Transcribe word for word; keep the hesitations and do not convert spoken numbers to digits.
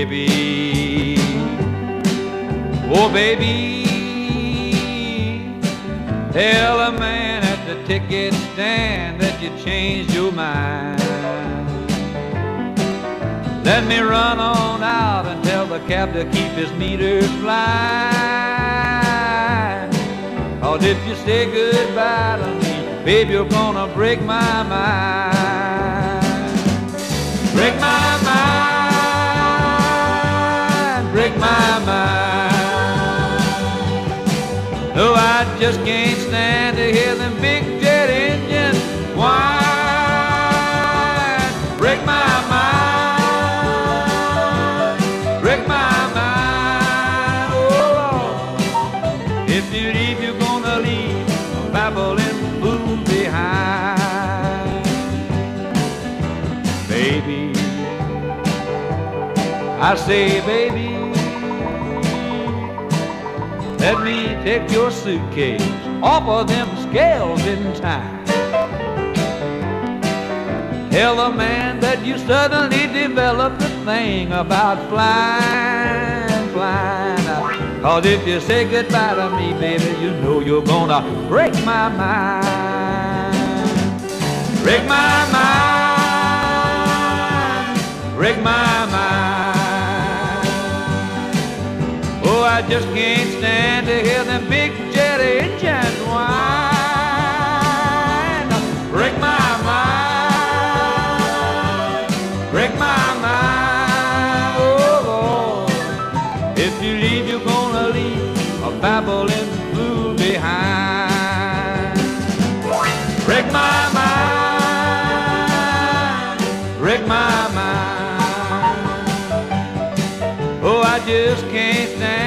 baby. Oh, baby, tell a man at the ticket stand that you changed your mind. Let me run on out and tell the cab to keep his meters flying. 'Cause if you say goodbye to me, babe, you're gonna break my mind. Break my mind, break my mind. No, I just can't stand to hear them big jet engines whine. Break my mind, break my mind. Oh Lord, if you leave, you're gonna leave a babbling fool behind. Baby, I say, baby, let me take your suitcase off of them scales in time. Tell the man that you suddenly developed a thing about flying, flying. 'Cause if you say goodbye to me, baby, you know you're gonna break my mind. Break my mind, break my mind. Oh, I just can't stand to hear them big jet engines whine. Break my mind, break my mind. Oh Lord, if you leave, you're gonna leave a babbling fool behind. Break my mind, break my mind. Oh, I just can't stand